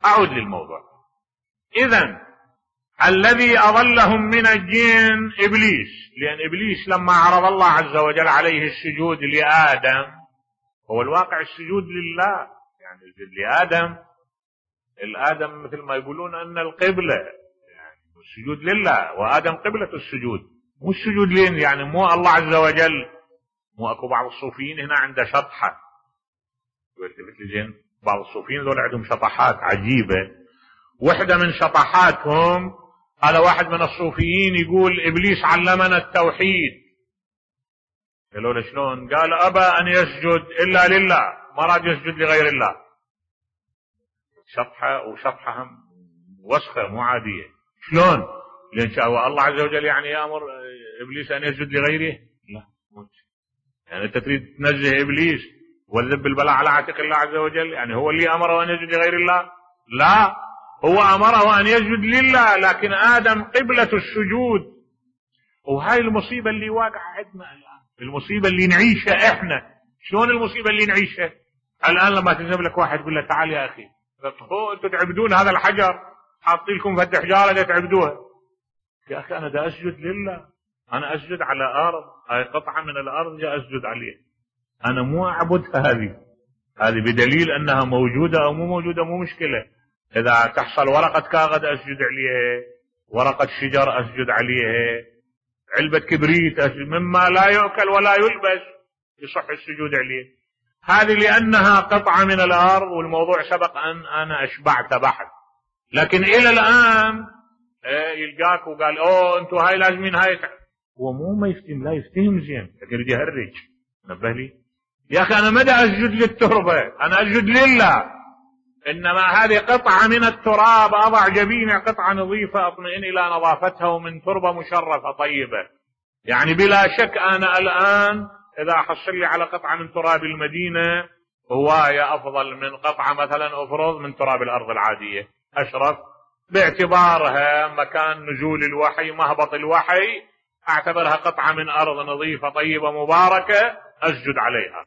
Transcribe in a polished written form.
أعود للموضوع. إذن الذي أضلهم من الجن إبليس، لأن إبليس لما عرض الله عز وجل عليه السجود لآدم، هو الواقع السجود لله، يعني لآدم، الآدم مثل ما يقولون أن القبلة يعني السجود لله، وآدم قبلة السجود، مو السجود لين يعني مو الله عز وجل. مو أكو بعض الصوفيين هنا عنده شطحة، مثل زين بعض الصوفيين ذول عندهم شطحات عجيبة. واحدة من شطحاتهم، هذا واحد من الصوفيين يقول إبليس علمنا التوحيد. قالوا له شلون؟ قال أبى أن يسجد إلا لله، ما راد يسجد لغير الله. شطحة، وشطحة هم وسخة مو عادية. شلون؟ لأن الله عز وجل يعني يأمر إبليس أن يسجد لغيره؟ لا، يعني أنت تريد تنزه إبليس وتذب البلاء على عاتق الله عز وجل؟ يعني هو اللي أمره أن يسجد لغير الله؟ لا، هو أمره أن يسجد لله، لكن آدم قبلة السجود. وهاي المصيبة اللي واقعة عندنا الآن، المصيبة اللي نعيشها إحنا. شلون المصيبة اللي نعيشها الآن؟ لما تذهب لك واحد يقول له تعال يا أخي، أنتوا تعبدون هذا الحجر، حاطين لكم فد حجارة تعبدوها. يا أخي أنا دا أسجد لله، أنا أسجد على أرض، هاي قطعة من الأرض جاء أسجد عليها، أنا مو أعبدها. هذه بدليل أنها موجودة أو مو موجودة مو مشكلة. إذا تحصل ورقة كاغد أسجد عليها، ورقة شجر أسجد عليها، علبة كبريت أسجد، مما لا يؤكل ولا يلبس يصح السجود عليه. هذه لأنها قطعة من الأرض، والموضوع سبق أن أنا أشبعت بحث. لكن إلى الآن يلقاك وقال أنتوا هاي لازمين هاي، هو مو ما يفتهم، لا يفتهم زين، لكن يجي يهرج. نبه لي يا أخي، أنا مدى أسجد للتربة، أنا أسجد لله، إنما هذه قطعة من التراب، أضع جبيني قطعة نظيفة أطمئن إلى نظافتها، ومن تربة مشرفة طيبة. يعني بلا شك أنا الآن إذا أحصل لي على قطعة من تراب المدينة هواية أفضل من قطعة مثلا أفرض من تراب الأرض العادية، أشرف باعتبارها مكان نزول الوحي، مهبط الوحي، أعتبرها قطعة من أرض نظيفة طيبة مباركة أسجد عليها.